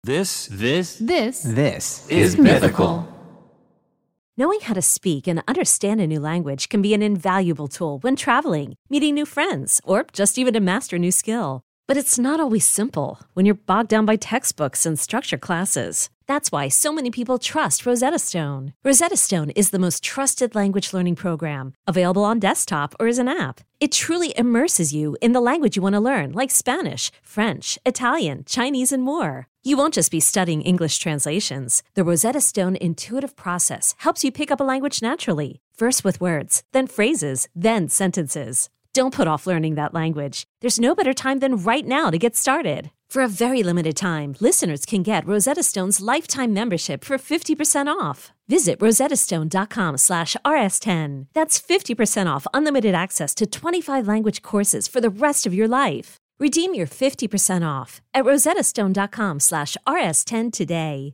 This is Mythical. Knowing how to speak and understand a new language can be an invaluable tool when traveling, meeting new friends, or just even to master a new skill. But it's not always simple when you're bogged down by textbooks and structured classes. That's why so many people trust Rosetta Stone. Rosetta Stone is the most trusted language learning program, available on desktop or as an app. It truly immerses you in the language you want to learn, like Spanish, French, Italian, Chinese, and more. You won't just be studying English translations. The Rosetta Stone intuitive process helps you pick up a language naturally, first with words, then phrases, then sentences. Don't put off learning that language. There's no better time than right now to get started. For a very limited time, listeners can get Rosetta Stone's lifetime membership for 50% off. Visit rosettastone.com/rs10. That's 50% off unlimited access to 25 language courses for the rest of your life. Redeem your 50% off at rosettastone.com/rs10 today.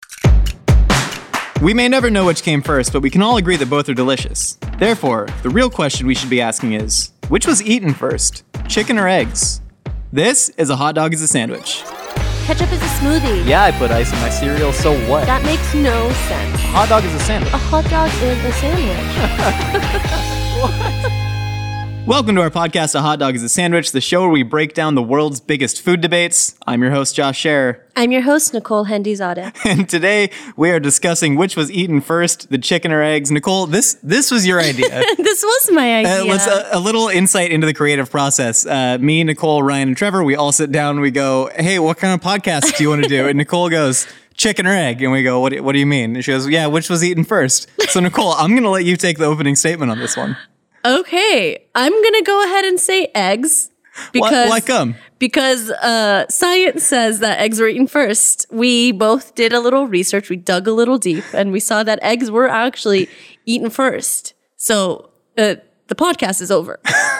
We may never know which came first, but we can all agree that both are delicious. Therefore, the real question we should be asking is, which was eaten first, chicken or eggs? This is A Hot Dog is a Sandwich. Ketchup is a smoothie. Yeah, I put ice in my cereal, so what? That makes no sense. A hot dog is a sandwich. A hot dog is a sandwich. Welcome to our podcast, A Hot Dog is a Sandwich, the show where we break down the world's biggest food debates. I'm your host, Josh Scherer. I'm your host, Nicole Hendizadeh. And today we are discussing which was eaten first, the chicken or eggs. Nicole, this was your idea. This was my idea. Let's a little insight into the creative process. Me, Nicole, Ryan, and Trevor, we all sit down and we go, hey, what kind of podcast do you want to do? And Nicole goes, chicken or egg? And we go, what do you mean? And she goes, yeah, which was eaten first? So Nicole, I'm going to let you take the opening statement on this one. Okay, I'm going to go ahead and say eggs. Because, why come? Because science says that eggs were eaten first. We both did a little research. We dug a little deep, and we saw that eggs were actually eaten first. So the podcast is over.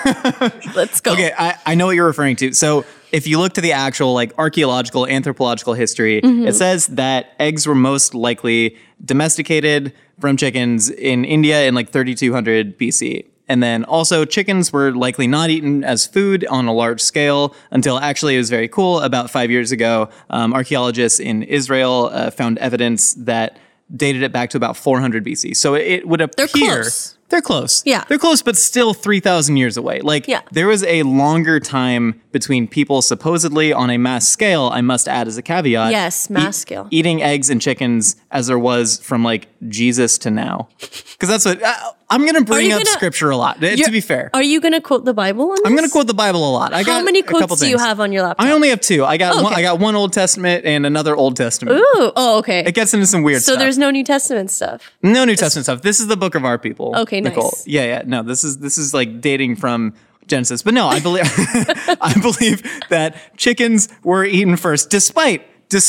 Let's go. Okay, I know what you're referring to. So if you look to the actual archaeological, anthropological history, it says that eggs were most likely domesticated from chickens in India in 3200 BC. And then also chickens were likely not eaten as food on a large scale until actually it was very cool. About 5 years ago, archaeologists in Israel found evidence that dated it back to about 400 BC. So it would appear... They're close. Yeah. They're close, but still 3,000 years away. There was a longer time between people supposedly on a mass scale, I must add as a caveat. Yes, mass scale. Eating eggs and chickens as there was from Jesus to now. Because that's what... I'm going to bring up scripture a lot, to be fair. Are you going to quote the Bible on this? I'm going to quote the Bible a lot. How many quotes do you have on your laptop? I only have two. I got one Old Testament and another Old Testament. Ooh, oh, okay. It gets into some weird stuff. So there's no New Testament stuff? No New Testament stuff. This is the book of our people. Okay, Nicole. nice. Yeah. No, this is dating from Genesis. But no, I believe I believe that chickens were eaten first, despite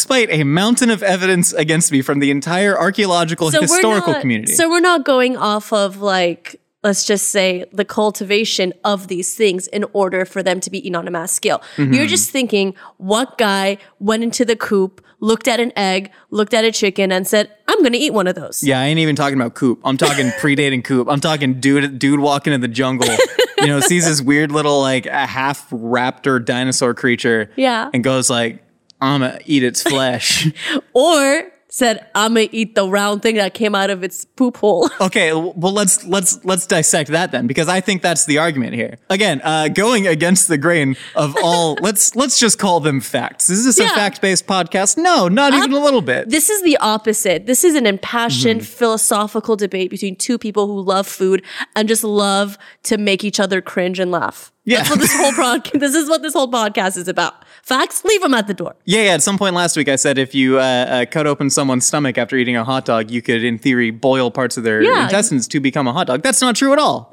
a mountain of evidence against me from the entire archaeological historical community. So we're not going off of let's just say the cultivation of these things in order for them to be eaten on a mass scale. Mm-hmm. You're just thinking, what guy went into the coop, looked at an egg, looked at a chicken, and said, I'm going to eat one of those. Yeah, I ain't even talking about coop. I'm talking predating coop. I'm talking dude walking in the jungle, sees this weird little a half raptor dinosaur creature. Yeah. And goes I'm going to eat its flesh. Or said, I'm gonna eat the round thing that came out of its poop hole. Okay, well let's dissect that then, because I think that's the argument here. Again, going against the grain of all, let's just call them facts. Is this a fact-based podcast? No, not even a little bit. This is the opposite. This is an impassioned philosophical debate between two people who love food and just love to make each other cringe and laugh. Yeah. That's what this whole podcast is about. Facts, leave them at the door. Yeah. At some point last week, I said if you cut open someone's stomach after eating a hot dog, you could, in theory, boil parts of their intestines to become a hot dog. That's not true at all.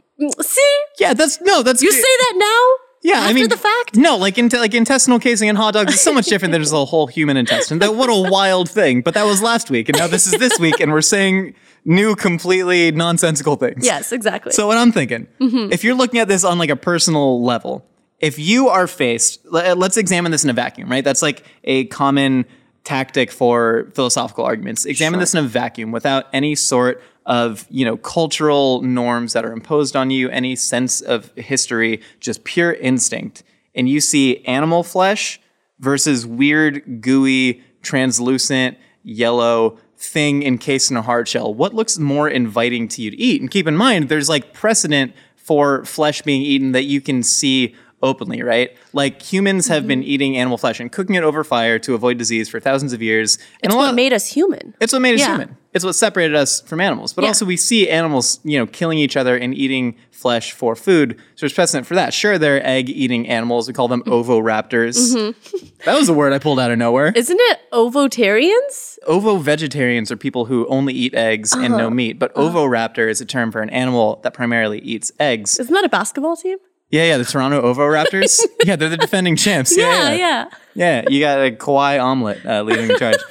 See? Yeah, that's You say that now? Yeah, after the fact? No, intestinal casing in hot dogs is so much different than just a whole human intestine. What a wild thing. But that was last week, and now this is this week, and we're saying new, completely nonsensical things. Yes, exactly. So what I'm thinking, if you're looking at this on a personal level, if you are faced, let's examine this in a vacuum, right? That's a common tactic for philosophical arguments. Examine this in a vacuum without any sort of, cultural norms that are imposed on you, any sense of history, just pure instinct. And you see animal flesh versus weird, gooey, translucent, yellow thing encased in a hard shell? What looks more inviting to you to eat? And keep in mind, there's like precedent for flesh being eaten that you can see openly, right? Like humans have been eating animal flesh and cooking it over fire to avoid disease for thousands of years. And It's what made us human. It's what made us Yeah. human. It's what separated us from animals. But Yeah. also we see animals, killing each other and eating flesh for food. So there's precedent for that. Sure, they're egg-eating animals. We call them ovoraptors. That was a word I pulled out of nowhere. Isn't it ovotarians? Ovo-vegetarians are people who only eat eggs and no meat. But ovoraptor is a term for an animal that primarily eats eggs. Isn't that a basketball team? Yeah, the Toronto Ovoraptors. Yeah, they're the defending champs. Yeah. Yeah, you got a Kawhi omelet leading the charge.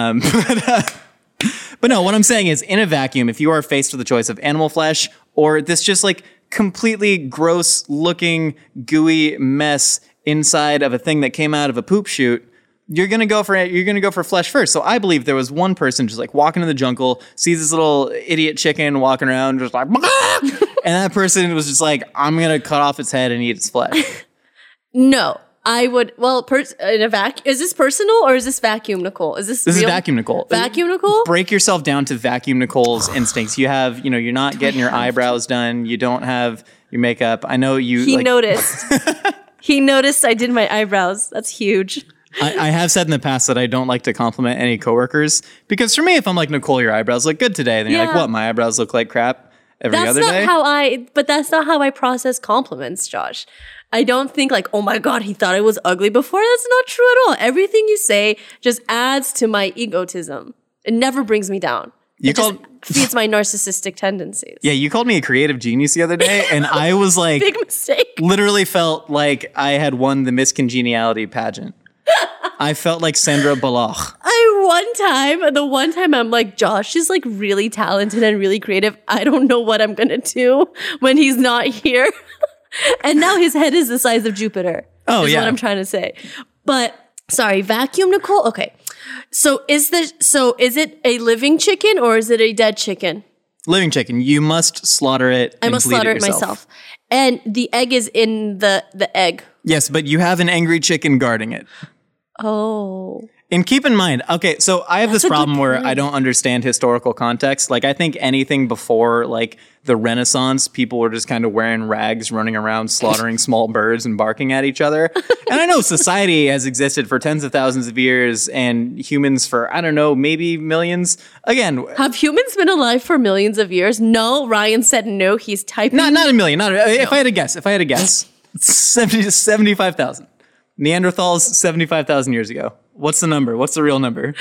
But no, what I'm saying is, in a vacuum, if you are faced with the choice of animal flesh or this just like completely gross looking gooey mess inside of a thing that came out of a poop chute, you're gonna go for flesh first. So I believe there was one person just like walking in the jungle, sees this little idiot chicken walking around, just like, and that person was just like, I'm gonna cut off its head and eat its flesh. No. I would, well, in a is this personal or is this vacuum, Nicole? This is vacuum, Nicole. Vacuum, Nicole? Break yourself down to vacuum Nicole's instincts. You have, you're not getting your eyebrows done. You don't have your makeup. I know you. He noticed. He noticed I did my eyebrows. That's huge. I have said in the past that I don't like to compliment any coworkers because for me, if I'm like, Nicole, your eyebrows look good today, then you're like, what? My eyebrows look like crap every other day? But that's not how I process compliments, Josh. I don't think like, oh my God, he thought I was ugly before. That's not true at all. Everything you say just adds to my egotism. It never brings me down. It just feeds my narcissistic tendencies. Yeah, you called me a creative genius the other day, and I was like, Big mistake. Literally felt like I had won the Miss Congeniality pageant. I felt like Sandra Bullock. The one time I'm like, Josh is like really talented and really creative. I don't know what I'm going to do when he's not here. And now his head is the size of Jupiter. Oh, is yeah. what I'm trying to say. But sorry, vacuum, Nicole. Okay. So is it a living chicken or is it a dead chicken? Living chicken. You must slaughter it. I must slaughter it yourself. myself. And the egg is in the egg. Yes, but you have an angry chicken guarding it. Oh. And keep in mind, okay, so I have this problem where I don't understand historical context. Like, I think anything before, like, the Renaissance, people were just kind of wearing rags, running around, slaughtering small birds and barking at each other. And I know society has existed for tens of thousands of years and humans for, I don't know, maybe millions. Again, Have humans been alive for millions of years? No. Ryan said no. He's typing. not a million. If I had to guess, 75,000. Neanderthals, 75,000 years ago. What's the number? What's the real number?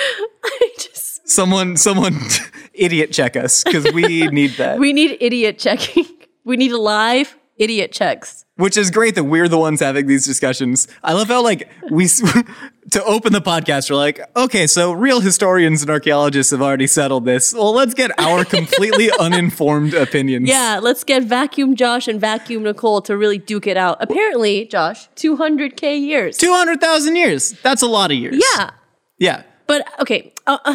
Someone idiot check us because we need that. We need idiot checking. We need live idiot checks. Which is great that we're the ones having these discussions. I love how like to open the podcast, we're like, okay, so real historians and archaeologists have already settled this. Well, let's get our completely uninformed opinions. Yeah, let's get Vacuum Josh and Vacuum Nicole to really duke it out. Apparently, Josh, 200K years. 200,000 years. That's a lot of years. Yeah. Yeah. But okay,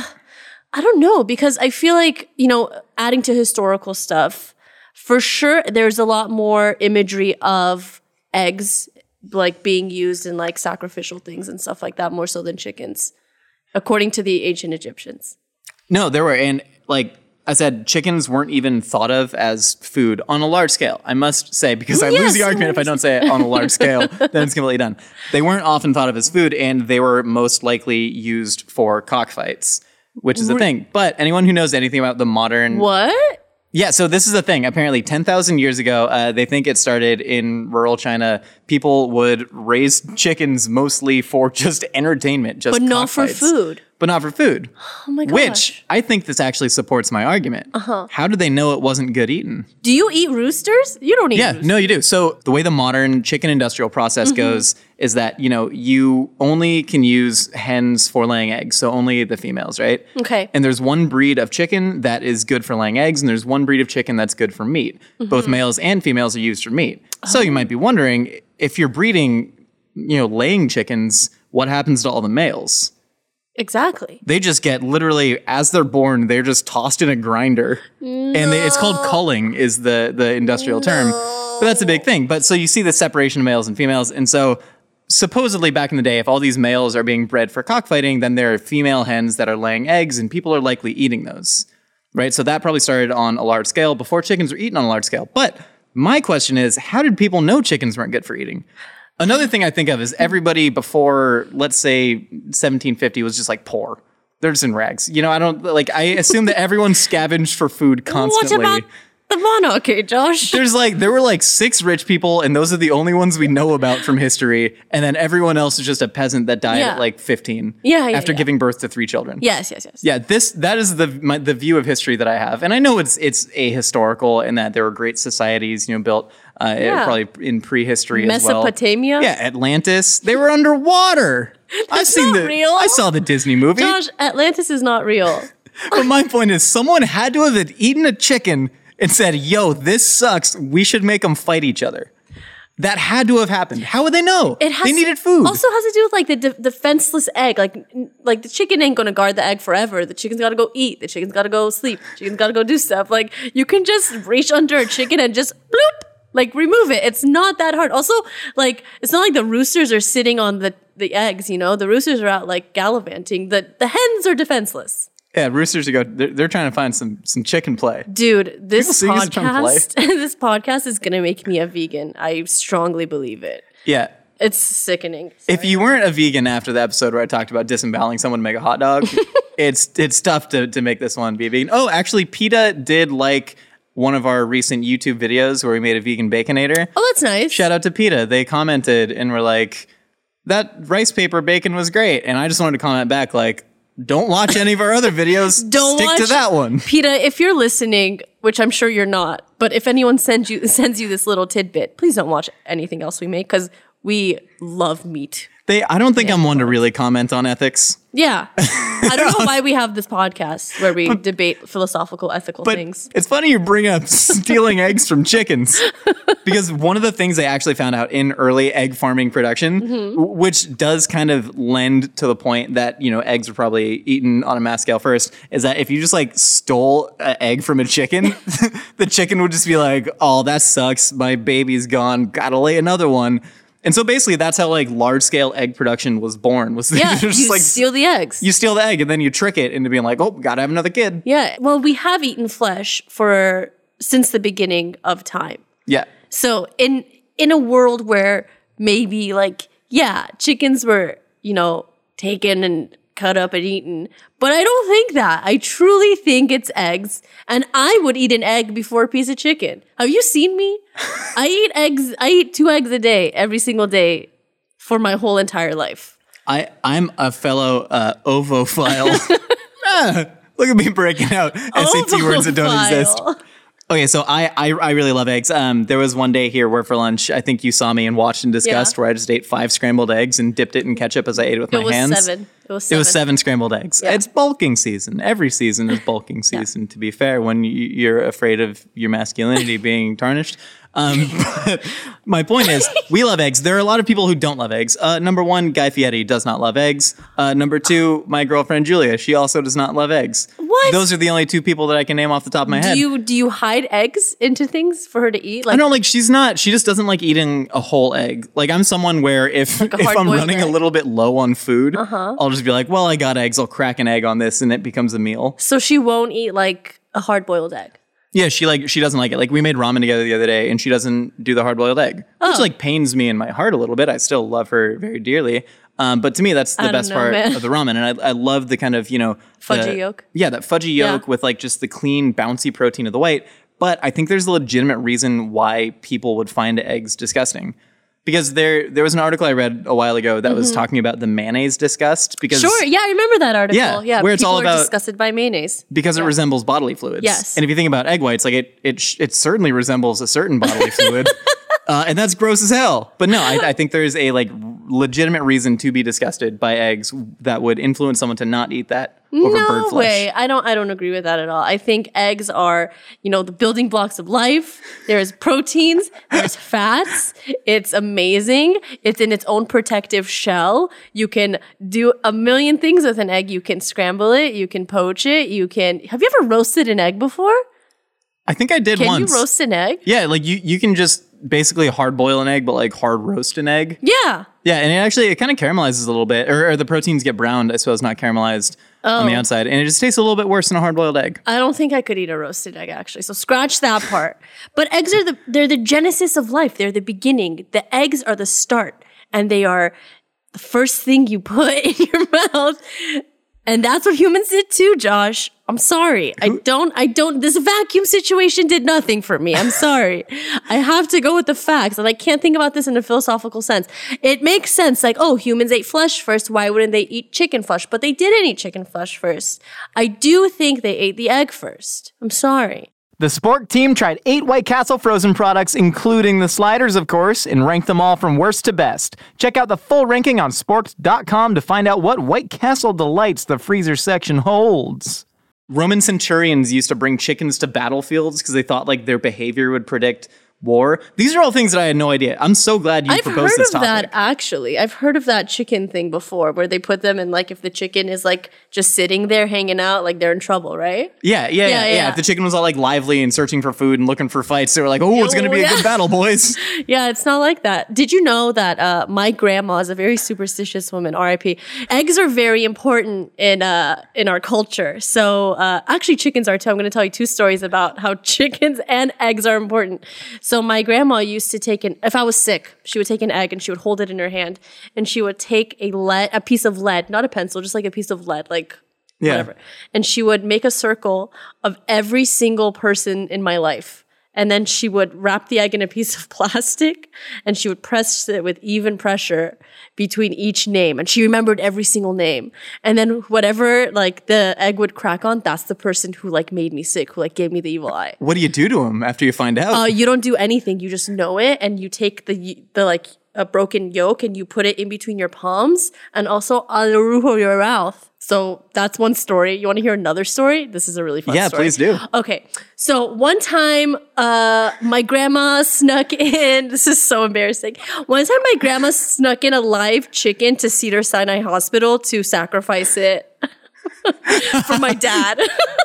I don't know because I feel like, adding to historical stuff, for sure, there's a lot more imagery of eggs like being used in like sacrificial things and stuff like that, more so than chickens, according to the ancient Egyptians. No, there were, and like I said, chickens weren't even thought of as food on a large scale, I must say, because I lose the argument if I don't say it on a large scale, then it's completely done. They weren't often thought of as food, and they were most likely used for cockfights, which is a thing. But anyone who knows anything about the modern... What? Yeah, so this is the thing. Apparently, 10,000 years ago, they think it started in rural China. People would raise chickens mostly for just entertainment, just But not for cockfights. food. But not for food. Oh my gosh. Which I think this actually supports my argument. How did they know it wasn't good eating? Do you eat roosters? You don't eat Yeah, roosters. no, you do. So the way the modern chicken industrial process goes is that, you only can use hens for laying eggs. So only the females, right? Okay. And there's one breed of chicken that is good for laying eggs, and there's one breed of chicken that's good for meat. Both males and females are used for meat. So you might be wondering, if you're breeding, laying chickens, what happens to all the males? Exactly. They just get literally, as they're born, they're just tossed in a grinder. And it's called culling is the industrial term. But that's a big thing. But so you see the separation of males and females. And so supposedly back in the day, if all these males are being bred for cockfighting, then there are female hens that are laying eggs and people are likely eating those, right? So that probably started on a large scale before chickens were eaten on a large scale. But my question is, how did people know chickens weren't good for eating? Another thing I think of is everybody before, let's say 1750 was just like poor. They're just in rags. You know, I assume that everyone scavenged for food constantly. What about the monarchy, Josh? There were like 6 rich people, and those are the only ones we know about from history. And then everyone else is just a peasant that died at like 15 after giving birth to 3 children. Yes. Yeah, that is the view of history that I have. And I know it's ahistorical in that there were great societies, built probably in prehistory as well. Mesopotamia? Yeah, Atlantis. They were underwater. Real. I saw the Disney movie. Josh, Atlantis is not real. But my point is, someone had to have eaten a chicken and said, yo, this sucks. We should make them fight each other. That had to have happened. How would they know? They needed food. Also has to do with like the defenseless egg. Like the chicken ain't gonna guard the egg forever. The chicken's gotta go eat. The chicken's gotta go sleep. The chicken's gotta go do stuff. Like you can just reach under a chicken and just bloop, like remove it. It's not that hard. Also, like it's not like the roosters are sitting on the eggs. The roosters are out like gallivanting. The hens are defenseless. Yeah, roosters they're trying to find some chicken play. Dude, this podcast is gonna make me a vegan. I strongly believe it. Yeah. It's sickening. Sorry. If you weren't a vegan after the episode where I talked about disemboweling someone to make a hot dog, it's tough to make this one be vegan. Oh, actually, PETA did like one of our recent YouTube videos where we made a vegan baconator. Oh, that's nice. Shout out to PETA. They commented and were like, that rice paper bacon was great. And I just wanted to comment back like, don't watch any of our other videos. Stick to that one. PETA, if you're listening, which I'm sure you're not, but if anyone sends you this little tidbit, please don't watch anything else we make because we love meat. I don't think I'm one to really comment on ethics. Yeah. I don't know why we have this podcast where we debate philosophical, ethical things. It's funny you bring up stealing eggs from chickens because one of the things they actually found out in early egg farming production, which does kind of lend to the point that, eggs were probably eaten on a mass scale first, is that if you just like stole an egg from a chicken, the chicken would just be like, oh, that sucks. My baby's gone. Gotta lay another one. And so basically that's how like large scale egg production was born. Steal the eggs. You steal the egg and then you trick it into being like, oh, gotta have another kid. Yeah. Well, we have eaten flesh since the beginning of time. Yeah. So in a world where maybe chickens were, taken and cut up and eaten. But I don't think that. I truly think it's eggs. And I would eat an egg before a piece of chicken. Have you seen me? I eat eggs. I eat 2 eggs a day, every single day for my whole entire life. I'm a fellow ovophile. Look at me breaking out SAT words that don't exist. Okay, so I really love eggs. There was one day here where for lunch, I think you saw me and watched and discussed where I just ate 5 scrambled eggs and dipped it in ketchup as I ate it with my hands. It was 7 scrambled eggs. Yeah. It's bulking season. Every season is bulking season, to be fair, when you're afraid of your masculinity being tarnished. But my point is, we love eggs. There are a lot of people who don't love eggs. Number 1, Guy Fieri does not love eggs. Number 2, my girlfriend Julia, she also does not love eggs. What? Those are the only 2 people that I can name off the top of my head. Do you hide eggs into things for her to eat? I know, she just doesn't like eating a whole egg. Like I'm someone where if I'm running a little bit low on food, I'll just be like, well, I got eggs. I'll crack an egg on this and it becomes a meal. So she won't eat like a hard-boiled egg? Yeah, she doesn't like it. Like we made ramen together the other day and she doesn't do the hard-boiled egg, which pains me in my heart a little bit. I still love her very dearly. But to me, that's the best part of the ramen. And I love the kind of, fudgy yolk. Yeah, that fudgy yolk with just the clean, bouncy protein of the white. But I think there's a legitimate reason why people would find eggs disgusting. Because there was an article I read a while ago that was talking about the mayonnaise disgust. Because I remember that article. Yeah, where it's all about disgusted by mayonnaise because it resembles bodily fluids. Yes, and if you think about egg whites, it certainly resembles a certain bodily fluid, and that's gross as hell. But no, I think there is a legitimate reason to be disgusted by eggs that would influence someone to not eat that over bird flesh. No way. I don't agree with that at all. I think eggs are, the building blocks of life. There's proteins, there's fats. It's amazing. It's in its own protective shell. You can do a million things with an egg. You can scramble it, you can poach it, have you ever roasted an egg before? I think I did once. Can you roast an egg? Yeah, you can just basically hard boil an egg, but like hard roast an egg. Yeah. Yeah, and it kind of caramelizes a little bit, or the proteins get browned, I suppose, not caramelized on the outside, and it just tastes a little bit worse than a hard boiled egg. I don't think I could eat a roasted egg, actually. So scratch that part. But eggs are they're the genesis of life. They're the beginning. The eggs are the start, and they are the first thing you put in your mouth. And that's what humans did too, Josh. I'm sorry. I don't, this vacuum situation did nothing for me. I'm sorry. I have to go with the facts, and I can't think about this in a philosophical sense. It makes sense, like, oh, humans ate flesh first. Why wouldn't they eat chicken flesh? But they didn't eat chicken flesh first. I do think they ate the egg first. I'm sorry. The Spork team tried 8 White Castle frozen products, including the sliders, of course, and ranked them all from worst to best. Check out the full ranking on sporked.com to find out what White Castle delights the freezer section holds. Roman centurions used to bring chickens to battlefields because they thought like their behavior would predict war. These are all things that I had no idea. I'm so glad you proposed this topic. I've heard of that, actually. I've heard of that chicken thing before, where they put them in, like, if the chicken is, like, just sitting there hanging out, like, they're in trouble, right? Yeah. If the chicken was all, like, lively and searching for food and looking for fights, they were like, oh, it's going to be a good battle, boys. Yeah, it's not like that. Did you know that my grandma is a very superstitious woman, R.I.P. Eggs are very important in our culture. So, actually, chickens are too. I'm going to tell you 2 stories about how chickens and eggs are important. So my grandma used to take if I was sick, she would take an egg and she would hold it in her hand, and she would take a piece of lead, not a pencil, just like a piece of lead, like whatever. And she would make a circle of every single person in my life. And then she would wrap the egg in a piece of plastic, and she would press it with even pressure between each name. And she remembered every single name. And then whatever, like, the egg would crack on, that's the person who, like, made me sick, who, like, gave me the evil eye. What do you do to him after you find out? You don't do anything. You just know it, and you take the like, a broken yolk, and you put it in between your palms and also on the roof of your mouth. So that's one story. You want to hear another story? This is a really fun story. Yeah, please do. Okay. So one time, my grandma snuck in. This is so embarrassing. One time my grandma snuck in a live chicken to Cedars-Sinai Hospital to sacrifice it for my dad.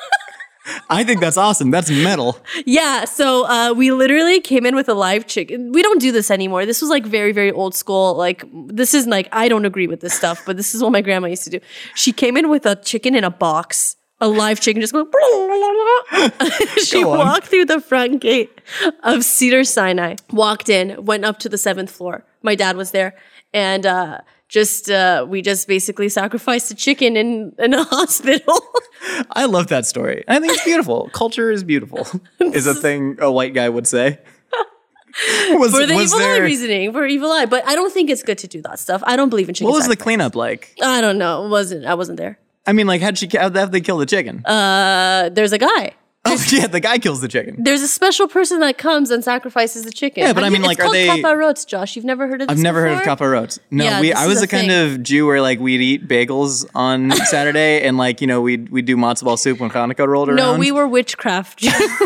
I think that's awesome. That's metal. Yeah. So we literally came in with a live chicken. We don't do this anymore. This was like very, very old school. Like, this is like, I don't agree with this stuff, but this is what my grandma used to do. She came in with a chicken in a box, a live chicken, just going. She walked through the front gate of Cedars-Sinai, walked in, went up to the 7th floor. My dad was there, and we just basically sacrificed a chicken in a hospital. I love that story. I think it's beautiful. Culture is beautiful, is a thing a white guy would say. For the evil eye reasoning, for evil eye. But I don't think it's good to do that stuff. I don't believe in chicken What was sacrifice. the cleanup like? I don't know. I wasn't there. I mean, like, how'd they kill the chicken? There's a guy. Oh, yeah, the guy kills the chicken. There's a special person that comes and sacrifices the chicken. Yeah, but I mean, like, are they... It's called kaparot, Josh. You've never heard of this I've never before? heard of kaparot. No, Yeah, I was the kind of Jew where, like, we'd eat bagels on Saturday, and, like, you know, we'd do matzo ball soup when Hanukkah rolled around. No, we were witchcraft.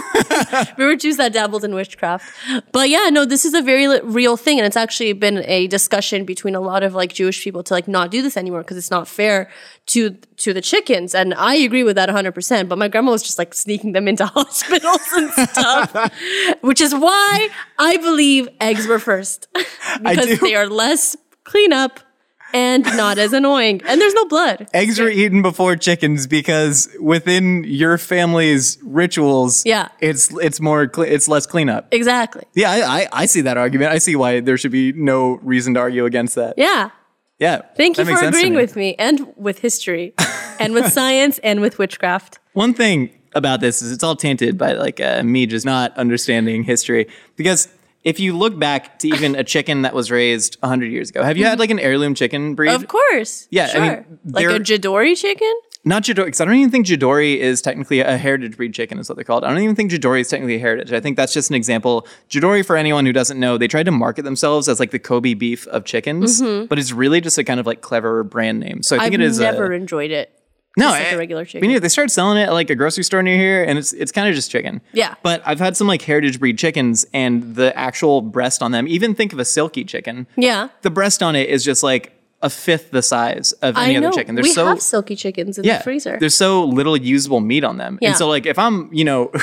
We were Jews that dabbled in witchcraft. But yeah, no, this is a very real thing, and it's actually been a discussion between a lot of, like, Jewish people to, like, not do this anymore because it's not fair to the chickens. And I agree with that 100%. But my grandma was just, like, sneaking them into hospitals and stuff, which is why I believe eggs were first because they are less cleanup and not as annoying, and there's no blood. Eggs were eaten before chickens because within your family's rituals, it's less cleanup. Exactly. Yeah, I see that argument. I see why there should be no reason to argue against that. Yeah. Yeah. Thank you for agreeing with me and with history and with science and with witchcraft. One thing about this is it's all tainted by like me just not understanding history, because if you look back to even a chicken that was raised 100 years ago, have you had like an heirloom chicken breed? Of course. Yeah. Sure. I mean, like a Jadori chicken? Not Jadori, because I don't even think Jadori is technically a heritage breed chicken is what they're called. I don't even think Jadori is technically a heritage. I think that's just an example. Jadori, for anyone who doesn't know, they tried to market themselves as like the Kobe beef of chickens, but it's really just a kind of like clever brand name. So I think it is. I've never enjoyed it. No, like a regular chicken. I mean, they started selling it at like a grocery store near here, and it's kind of just chicken. Yeah. But I've had some like heritage breed chickens, and the actual breast on them, even think of a silky chicken. Yeah. The breast on it is just like a fifth the size of any other chicken. We have silky chickens in the freezer. There's so little usable meat on them. Yeah. And so like if I'm,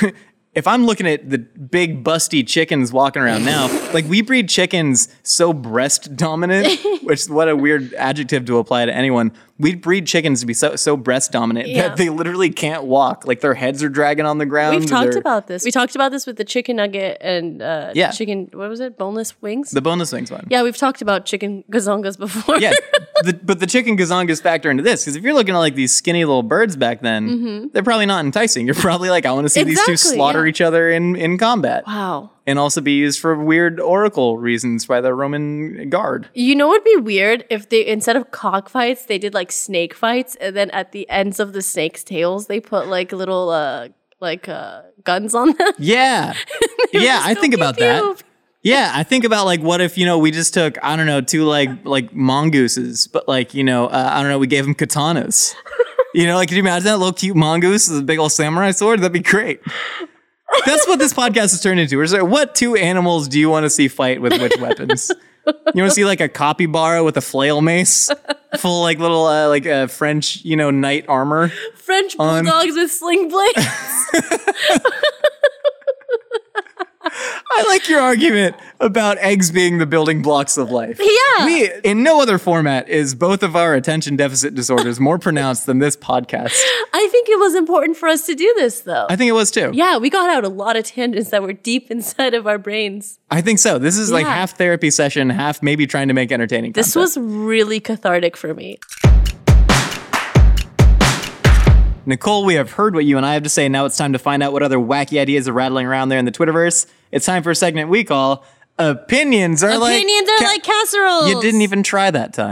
if I'm looking at the big busty chickens walking around now, like we breed chickens so breast dominant, which what a weird adjective to apply to anyone. We breed chickens to be so breast dominant that they literally can't walk. Like their heads are dragging on the ground. We've talked about this. We talked about this with the chicken nugget and chicken, what was it? Boneless wings? The boneless wings one. Yeah, we've talked about chicken gazongas before. Yeah, but the chicken gazongas factor into this because if you're looking at like these skinny little birds back then, they're probably not enticing. You're probably like, I want to see these two slaughter each other in combat. Wow. And also be used for weird oracle reasons by the Roman guard. You know what would be weird if they, instead of cockfights, they did like snake fights, and then at the ends of the snake's tails, they put like little guns on them? Yeah. Yeah, I think about that. Yeah, I think about like what if, we just took, I don't know, two like mongooses, but like, I don't know, we gave them katanas. Like, could you imagine that little cute mongoose with a big old samurai sword? That'd be great. That's what this podcast has turned into. What two animals do you want to see fight with which weapons? You want to see like a capybara with a flail mace, full like little French, knight armor, French bulldogs with sling blades. I like your argument about eggs being the building blocks of life. Yeah. In no other format is both of our attention deficit disorders more pronounced than this podcast. I think it was important for us to do this, though. I think it was too. Yeah, we got out a lot of tangents that were deep inside of our brains. I think so. This is like half therapy session, half maybe trying to make entertaining content. This was really cathartic for me. Nicole, we have heard what you and I have to say. Now it's time to find out what other wacky ideas are rattling around there in the Twitterverse. It's time for a segment we call Opinions Are Like Casseroles. You didn't even try that time.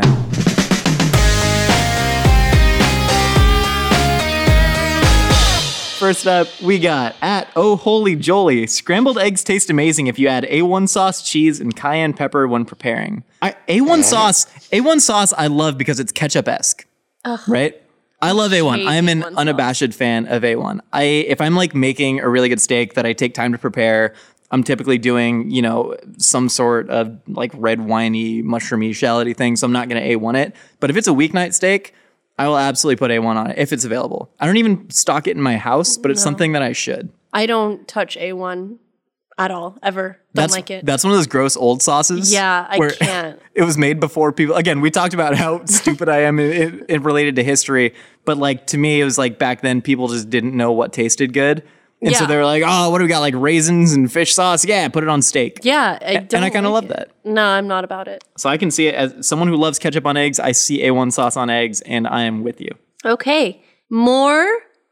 First up, we got at Oh Holy Jolie. Scrambled eggs taste amazing if you add A1 sauce, cheese, and cayenne pepper when preparing. A1 sauce I love because it's ketchup-esque, right? I love A1. I'm an unabashed fan of A1. If I'm like making a really good steak that I take time to prepare, I'm typically doing, some sort of like red winey, mushroomy, shallotty thing, so I'm not going to A1 it. But if it's a weeknight steak, I will absolutely put A1 on it if it's available. I don't even stock it in my house, but it's something that I should. I don't touch A1 at all, ever. Don't like it. That's one of those gross old sauces. Yeah, I can't. It was made before people. Again, we talked about how stupid I am in related to history, but like to me, it was like back then people just didn't know what tasted good. And so they were like, oh, what do we got? Like raisins and fish sauce? Yeah, put it on steak. Yeah, and I kind of love that. No, I'm not about it. So I can see it as someone who loves ketchup on eggs. I see A1 sauce on eggs, and I am with you. Okay. More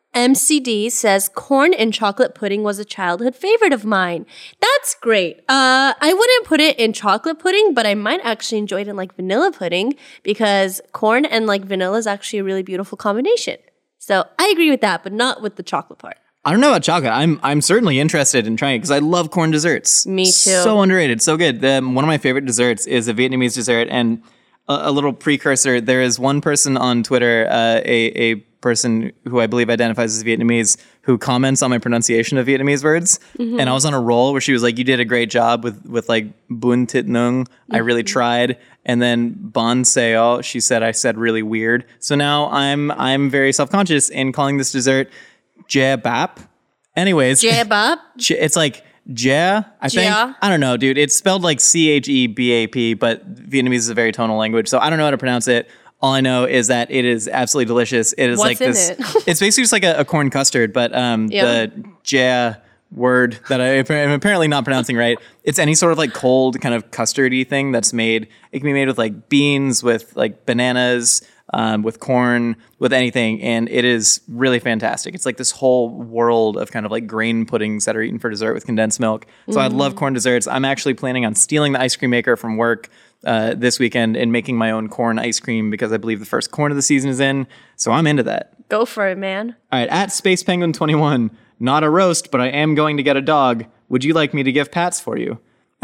MCD says corn and chocolate pudding was a childhood favorite of mine. That's great. I wouldn't put it in chocolate pudding, but I might actually enjoy it in like vanilla pudding because corn and like vanilla is actually a really beautiful combination. So I agree with that, but not with the chocolate part. I don't know about chocolate. I'm certainly interested in trying it because I love corn desserts. Me too. So underrated, so good. One of my favorite desserts is a Vietnamese dessert, and a little precursor. There is one person on Twitter, a person who I believe identifies as Vietnamese, who comments on my pronunciation of Vietnamese words. Mm-hmm. And I was on a roll where she was like, "You did a great job with like bun tit nung. I really tried." And then bon seo, she said I said really weird. So now I'm very self-conscious in calling this dessert Jia Bap. Anyways. Jia Bap? It's like Jia, I think. I don't know, dude. It's spelled like CHEBAP, but Vietnamese is a very tonal language, so I don't know how to pronounce it. All I know is that it is absolutely delicious. It is What's like this. In it? It's basically just like a corn custard, but the Jia word that I am apparently not pronouncing right. It's any sort of like cold kind of custardy thing that's made. It can be made with like beans, with like bananas, with corn, with anything, and it is really fantastic. It's like this whole world of kind of like grain puddings that are eaten for dessert with condensed milk. So I love corn desserts. I'm actually planning on stealing the ice cream maker from work this weekend and making my own corn ice cream because I believe the first corn of the season is in. So I'm into that. Go for it, man. All right, at Space Penguin 21, not a roast, but I am going to get a dog. Would you like me to give pats for you?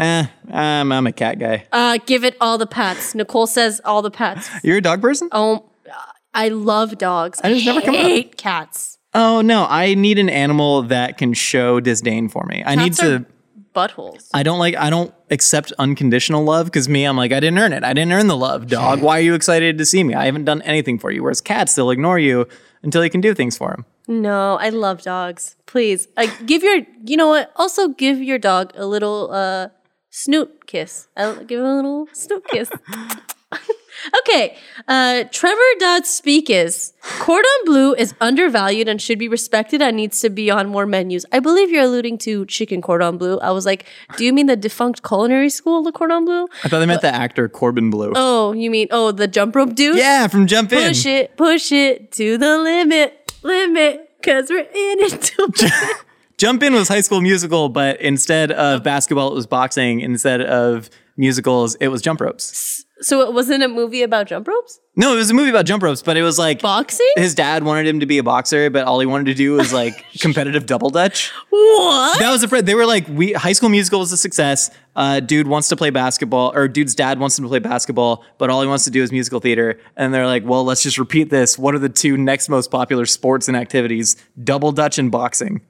I'm a cat guy. Give it all the pats. Nicole says all the pats. You're a dog person? Oh, I love dogs. I just never come up. hate cats. Oh, no. I need an animal that can show disdain for me. I need to... buttholes. I don't accept unconditional love because I'm like, I didn't earn it. I didn't earn the love, dog. Why are you excited to see me? I haven't done anything for you. Whereas cats, they'll ignore you until you can do things for them. No, I love dogs. Please, you know what? Also, give your dog a little snoot kiss. I'll give him a little snoot kiss. Okay, Trevor.speak is cordon bleu is undervalued and should be respected and needs to be on more menus. I believe you're alluding to chicken cordon bleu. I was like, do you mean the defunct culinary school, the cordon bleu? I thought they meant the actor Corbin Bleu. Oh, you mean, the jump rope dude? Yeah, from Jump In. Push it to the limit, cause we're in it to Jump In was High School Musical, but instead of basketball, it was boxing. Instead of musicals, it was jump ropes. So it wasn't a movie about jump ropes? No, it was a movie about jump ropes, but it was like boxing? His dad wanted him to be a boxer, but all he wanted to do was like competitive double dutch. What? That was they were like, High School Musical was a success. Dude wants to play basketball, or dude's dad wants him to play basketball, but all he wants to do is musical theater. And they're like, well, let's just repeat this. What are the two next most popular sports and activities? Double dutch and boxing.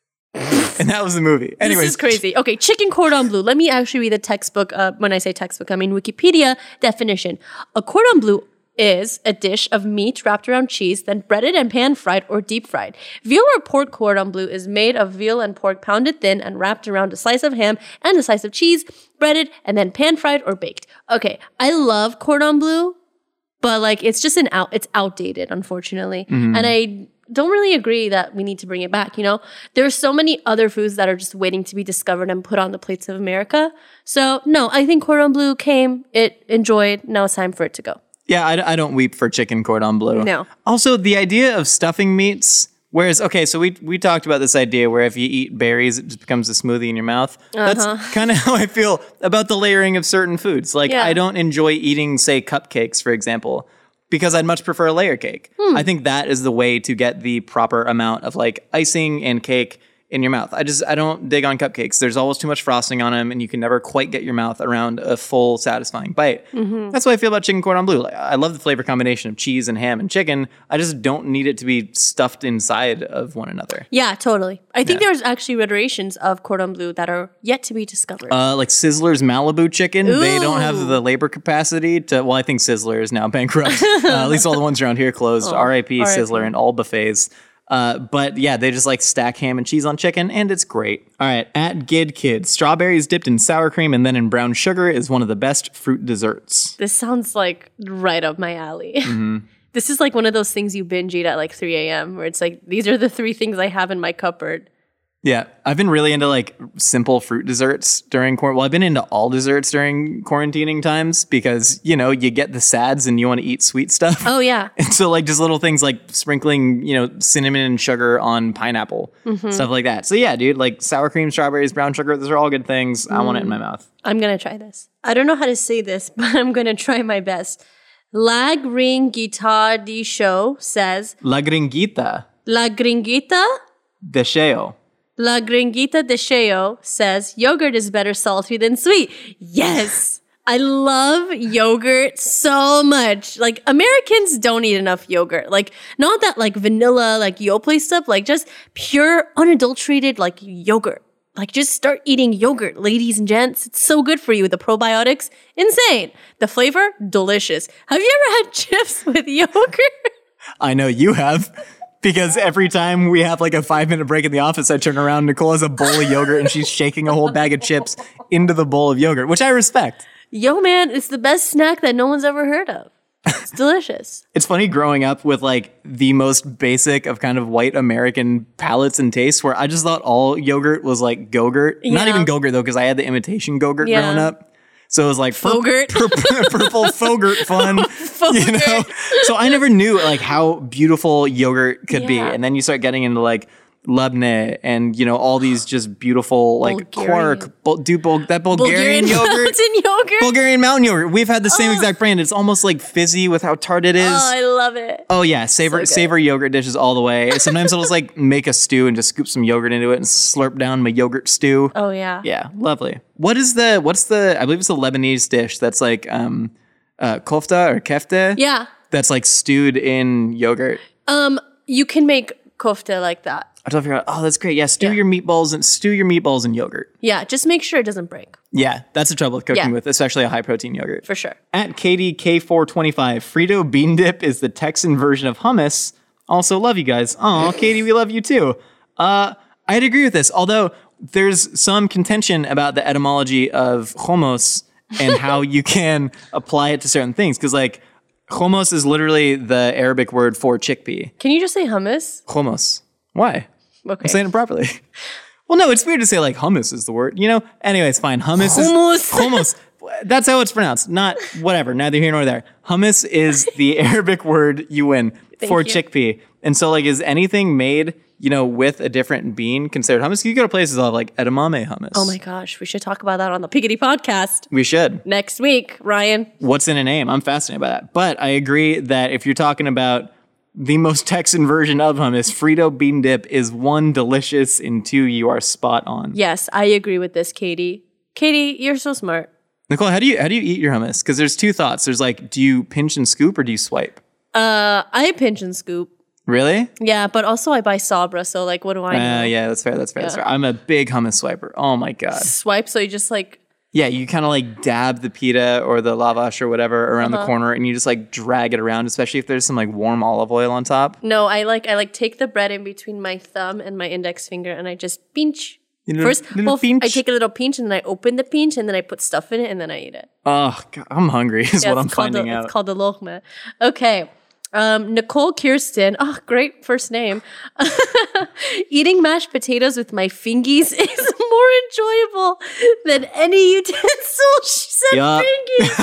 And that was the movie. Anyways, this is crazy. Okay, chicken cordon bleu. Let me actually read the textbook. When I say textbook, I mean Wikipedia definition. A cordon bleu is a dish of meat wrapped around cheese, then breaded and pan-fried or deep-fried. Veal or pork cordon bleu is made of veal and pork pounded thin and wrapped around a slice of ham and a slice of cheese, breaded and then pan-fried or baked. Okay, I love cordon bleu, but like it's outdated, unfortunately. Mm-hmm. And I don't really agree that we need to bring it back, There are so many other foods that are just waiting to be discovered and put on the plates of America. So, no, I think cordon bleu came, it enjoyed, now it's time for it to go. Yeah, I don't weep for chicken cordon bleu. No. Also, the idea of stuffing meats, whereas, okay, so we talked about this idea where if you eat berries, it just becomes a smoothie in your mouth. That's kind of how I feel about the layering of certain foods. Like, I don't enjoy eating, say, cupcakes, for example, because I'd much prefer a layer cake. I think that is the way to get the proper amount of like icing and cake in your mouth. I don't dig on cupcakes. There's always too much frosting on them and you can never quite get your mouth around a full satisfying bite. Mm-hmm. That's what I feel about chicken cordon bleu. Like, I love the flavor combination of cheese and ham and chicken. I just don't need it to be stuffed inside of one another. Yeah, totally. I think there's actually iterations of cordon bleu that are yet to be discovered. Like Sizzler's Malibu chicken. Ooh. They don't have the labor capacity to, well, I think Sizzler is now bankrupt. At least all the ones around here closed. R.I.P. Sizzler and all buffets. But yeah, they just like stack ham and cheese on chicken, and it's great. All right, at Gid Kid, strawberries dipped in sour cream and then in brown sugar is one of the best fruit desserts. This sounds like right up my alley. Mm-hmm. This is like one of those things you binge eat at like 3 a.m. where it's like, these are the 3 things I have in my cupboard. Yeah, I've been really into like simple fruit desserts during quarantine. Well, I've been into all desserts during quarantining times because, you get the sads and you want to eat sweet stuff. Oh, yeah. And so like just little things like sprinkling, cinnamon and sugar on pineapple, stuff like that. So yeah, dude, like sour cream, strawberries, brown sugar, those are all good things. I want it in my mouth. I'm going to try this. I don't know how to say this, but I'm going to try my best. La Gringuita de Show says... La Gringuita. La Gringuita? De Show. La Gringuita de Cheo says, yogurt is better salty than sweet. Yes! I love yogurt so much. Like, Americans don't eat enough yogurt. Like, not that, like, vanilla, like, Yoplait stuff. Like, just pure, unadulterated, like, yogurt. Like, just start eating yogurt, ladies and gents. It's so good for you. The probiotics, insane. The flavor, delicious. Have you ever had chips with yogurt? I know you have. Because every time we have like a 5-minute break in the office, I turn around, Nicole has a bowl of yogurt and she's shaking a whole bag of chips into the bowl of yogurt, which I respect. Yo, man, it's the best snack that no one's ever heard of. It's delicious. It's funny growing up with like the most basic of kind of white American palates and tastes where I just thought all yogurt was like Go-Gurt. Yeah. Not even Go-Gurt though, because I had the imitation Go-Gurt growing up. So it was like Fogurt. Purple Fogurt fun, So I never knew like how beautiful yogurt could be, and then you start getting into like Lubne and all these just beautiful like Quark, Bulgarian yogurt, mountain yogurt, Bulgarian mountain yogurt. We've had the same exact brand. It's almost like fizzy with how tart it is. Oh, I love it. Oh yeah, savor yogurt dishes all the way. Sometimes I'll just like make a stew and just scoop some yogurt into it and slurp down my yogurt stew. Oh yeah. Yeah, lovely. What's the I believe it's a Lebanese dish that's like kofta or kefte? Yeah. That's like stewed in yogurt. You can make kofta like that. I totally forgot. Oh, that's great. Yeah, stew your meatballs in yogurt. Yeah, just make sure it doesn't break. Yeah, that's the trouble with cooking with, especially a high protein yogurt. For sure. At Katie K425, Frito bean dip is the Texan version of hummus. Also, love you guys. Aw, Katie, we love you too. I'd agree with this, although there's some contention about the etymology of hummus and how you can apply it to certain things. Because, like, hummus is literally the Arabic word for chickpea. Can you just say hummus? Hummus. Why? Okay. I'm saying it properly. Well, no, it's weird to say, like, hummus is the word, you know? Anyways, fine. Hummus. Hummus. That's how it's pronounced. Not whatever. Neither here nor there. Hummus is the Arabic word, you win, for chickpea. And so, like, is anything made, you know, with a different bean considered hummus? You go to places that have, like, edamame hummus. Oh my gosh, we should talk about that on the Piggity podcast We should. next week, Ryan. What's in a name? I'm fascinated by that. But I agree that if you're talking about the most Texan version of hummus, Frito bean dip is 1, delicious, and 2, you are spot on. Yes, I agree with this, Katie. Katie, you're so smart. Nicole, how do you eat your hummus? Because there's two thoughts. There's like, do you pinch and scoop or do you swipe? I pinch and scoop. Really? Yeah, but also I buy Sabra, so like, what do I know? Yeah, that's fair. That's fair. I'm a big hummus swiper. Oh my God. Swipe, so you just like... Yeah, you kind of like dab the pita or the lavash or whatever around the corner and you just like drag it around, especially if there's some like warm olive oil on top. No, I take the bread in between my thumb and my index finger and I just pinch. First, pinch. I take a little pinch and then I open the pinch and then I put stuff in it and then I eat it. Oh, God, I'm hungry is what I'm finding out. It's called the lochme. Okay. Nicole Kirsten, great first name. Eating mashed potatoes with my fingies is more enjoyable than any utensil. She said fingies.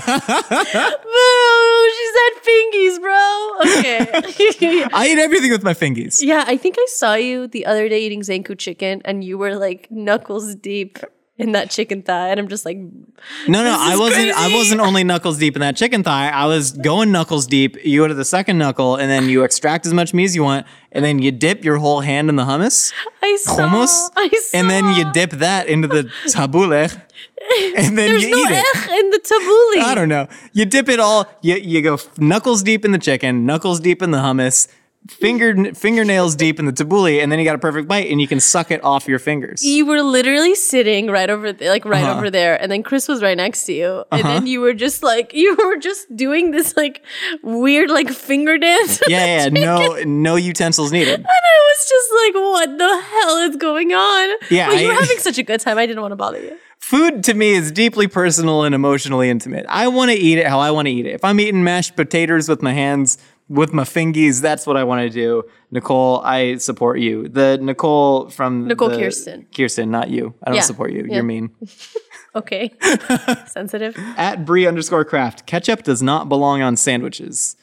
Boo, she said fingies, bro. Okay. I eat everything with my fingies. Yeah, I think I saw you the other day eating Zanku chicken and you were like knuckles deep in that chicken thigh, and I'm just like, no, I wasn't only knuckles deep in that chicken thigh. I was going knuckles deep. You go to the second knuckle, and then you extract as much meat as you want, and then you dip your whole hand in the hummus. Hummus, and then you dip that into the tabbouleh, and then you eat it. In the tabbouleh. I don't know. You dip it all. You go knuckles deep in the chicken, knuckles deep in the hummus, fingernails deep in the tabbouleh, and then you got a perfect bite and you can suck it off your fingers. You were literally sitting right over there, over there, and then Chris was right next to you, and then you were just doing this like weird like finger dance. Yeah, no utensils needed. And I was just like, what the hell is going on? Yeah, you were having such a good time. I didn't want to bother you. Food to me is deeply personal and emotionally intimate. I want to eat it how I want to eat it. If I'm eating mashed potatoes with my hands, with my fingies, that's what I want to do. Nicole, I support you. The Nicole from Kirsten. Kirsten, not you. I don't support you. Yeah. You're mean. Okay. Sensitive. At Brie_craft, ketchup does not belong on sandwiches.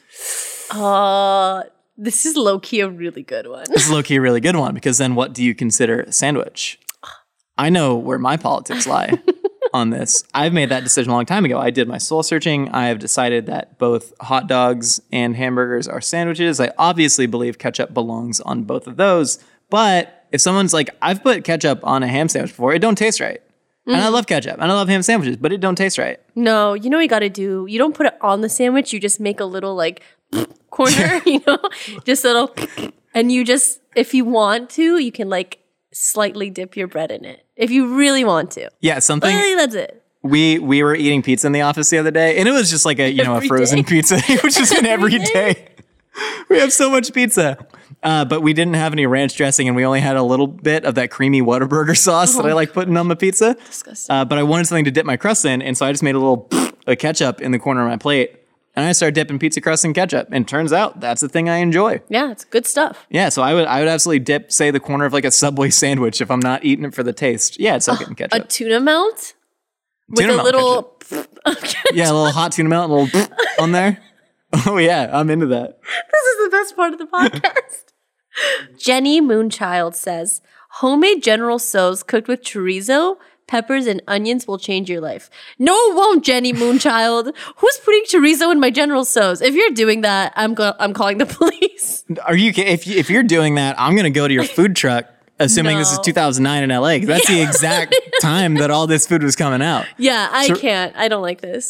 This is low-key a really good one. This is low-key a really good one, because then what do you consider a sandwich? I know where my politics lie on this. I've made that decision a long time ago. I did my soul searching. I have decided that both hot dogs and hamburgers are sandwiches. I obviously believe ketchup belongs on both of those. But if someone's like, I've put ketchup on a ham sandwich before, it don't taste right. And I love ketchup and I love ham sandwiches, but it don't taste right. No, you know what you got to do? You don't put it on the sandwich. You just make a little like corner, just a little, and you just, if you want to, you can like slightly dip your bread in it if you really want to. Yeah, something. That's it. We were eating pizza in the office the other day, and it was just like a frozen pizza, which has been every day. We have so much pizza, but we didn't have any ranch dressing, and we only had a little bit of that creamy Whataburger sauce that I like putting on the pizza. Disgusting. But I wanted something to dip my crust in, and so I just made a little ketchup in the corner of my plate. And I started dipping pizza crust in ketchup, and turns out that's the thing I enjoy. Yeah, it's good stuff. Yeah, so I would absolutely dip, say, the corner of like a Subway sandwich if I'm not eating it for the taste. Yeah, it's okay in ketchup. A tuna melt with Tuna a melt little. Yeah, a little hot tuna melt, a little on there. Oh yeah, I'm into that. This is the best part of the podcast. Jenny Moonchild says, homemade General Tso's cooked with chorizo, peppers, and onions will change your life. No, it won't, Jenny Moonchild. Who's putting chorizo in my General Tso's? If you're doing that, I'm calling the police. Are you? If you're doing that, I'm gonna go to your food truck. Assuming this is 2009 in LA, 'cause that's the exact time that all this food was coming out. Yeah, I can't. I don't like this.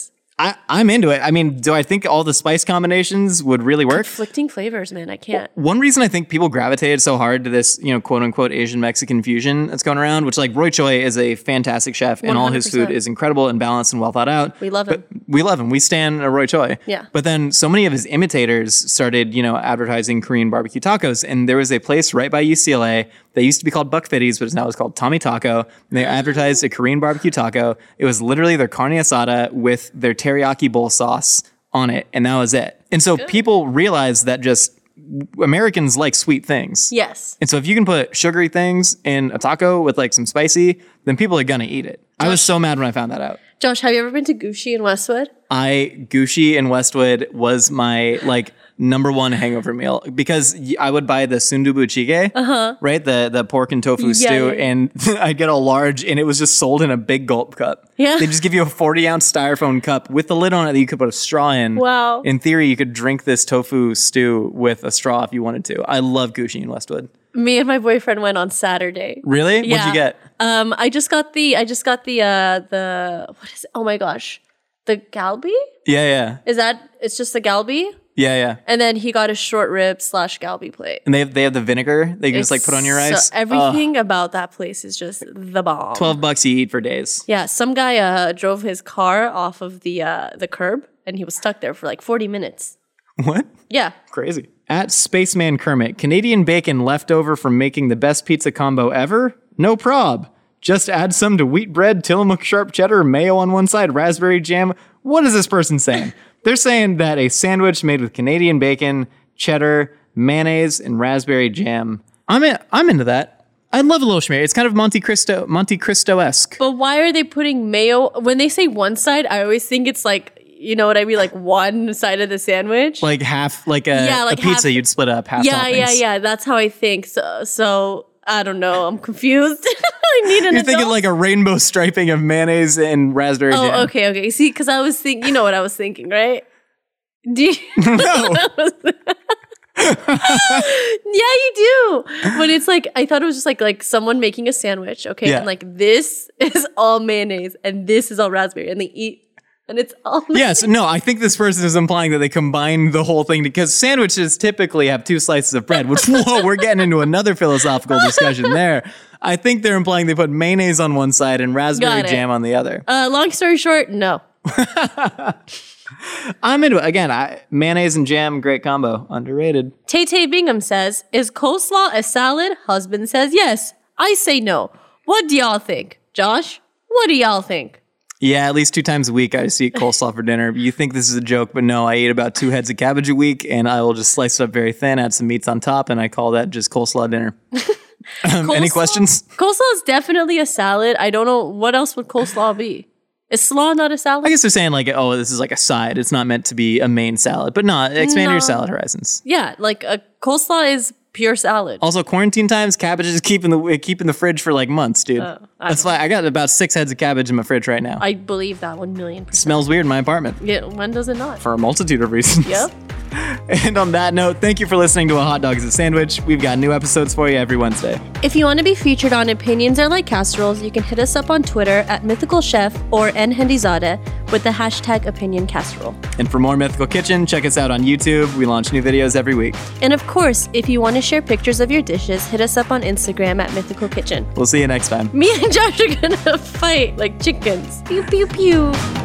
I'm into it. I mean, do I think all the spice combinations would really work? Conflicting flavors, man. I can't. One reason I think people gravitated so hard to this, quote unquote Asian Mexican fusion that's going around, which like Roy Choi is a fantastic chef and all his 100%. food is incredible and balanced and well thought out. We love him. We love him. We stan a Roy Choi. Yeah. But then so many of his imitators started, advertising Korean barbecue tacos. And there was a place right by UCLA that used to be called Buck Fitty's, but now it's called Tommy Taco. And they advertised a Korean barbecue taco. It was literally their carne asada with their teriyaki bowl sauce on it. And that was it. And so people realized that just Americans like sweet things. Yes. And so if you can put sugary things in a taco with like some spicy, then people are going to eat it. I was so mad when I found that out. Josh, have you ever been to Gucci in Westwood? Gucci in Westwood was my like number one hangover meal because I would buy the sundubu jjigae, right? The pork and tofu stew, and I'd get a large, and it was just sold in a big gulp cup. Yeah. They just give you a 40-ounce styrofoam cup with the lid on it that you could put a straw in. Wow. In theory, you could drink this tofu stew with a straw if you wanted to. I love Gucci in Westwood. Me and my boyfriend went on Saturday. Really? Yeah. What'd you get? I just got the what is it? Oh my gosh. The galbi? Yeah. It's just the galbi? Yeah. And then he got a short rib / galbi plate. And they have the vinegar that you can just like put on your rice. So everything about that place is just the bomb. $12 you eat for days. Yeah, some guy drove his car off of the curb and he was stuck there for like 40 minutes. What? Yeah. Crazy. At Spaceman Kermit, Canadian bacon left over from making the best pizza combo ever? No prob. Just add some to wheat bread, Tillamook sharp cheddar, mayo on one side, raspberry jam. What is this person saying? They're saying that a sandwich made with Canadian bacon, cheddar, mayonnaise, and raspberry jam. I'm into that. I love a little schmear. It's kind of Monte Cristo-esque. But why are they putting mayo? When they say one side, I always think it's like, you know what I mean? Like one side of the sandwich. Like half, like a pizza you'd split up half toppings. Yeah. That's how I think. So I don't know. I'm confused. I need an You're thinking like a rainbow striping of mayonnaise and raspberry jam. Oh, okay. See, because I was thinking, you know what I was thinking, right? Do you No. Yeah, you do. But it's like, I thought it was just like someone making a sandwich, okay? Yeah. And like this is all mayonnaise and this is all raspberry and they eat and it's all Yes, no, I think this person is implying that they combine the whole thing because sandwiches typically have 2 slices of bread, which, whoa, we're getting into another philosophical discussion there. I think they're implying they put mayonnaise on one side and raspberry jam on the other. Long story short, no. I'm into it. Again, mayonnaise and jam, great combo. Underrated. Tay Bingham says, is coleslaw a salad? Husband says yes. I say no. What do y'all think? Josh, what do y'all think? Yeah, at least 2 times a week I just eat coleslaw for dinner. You think this is a joke, but no, I eat about 2 heads of cabbage a week and I will just slice it up very thin, add some meats on top, and I call that just coleslaw dinner. Any questions? Coleslaw is definitely a salad. I don't know. What else would coleslaw be? Is slaw not a salad? I guess they're saying like, oh, this is like a side. It's not meant to be a main salad, but no, expand your salad horizons. Yeah, like a coleslaw is pure salad. Also, quarantine times, cabbage is keep in the fridge for like months, dude. That's why I got about 6 heads of cabbage in my fridge right now. I believe that 1,000,000%. Smells weird in my apartment. Yeah, when does it not? For a multitude of reasons. Yep. And on that note, thank you for listening to A Hot Dog is a Sandwich. We've got new episodes for you every Wednesday. If you want to be featured on Opinions Are Like Casseroles, you can hit us up on Twitter at Mythical Chef or nhendizadeh with the hashtag Opinion Casserole. And for more Mythical Kitchen, check us out on YouTube. We launch new videos every week. And of course, if you want to share pictures of your dishes, hit us up on Instagram at Mythical Kitchen. We'll see you next time. Me and Josh are gonna fight like chickens. Pew, pew, pew.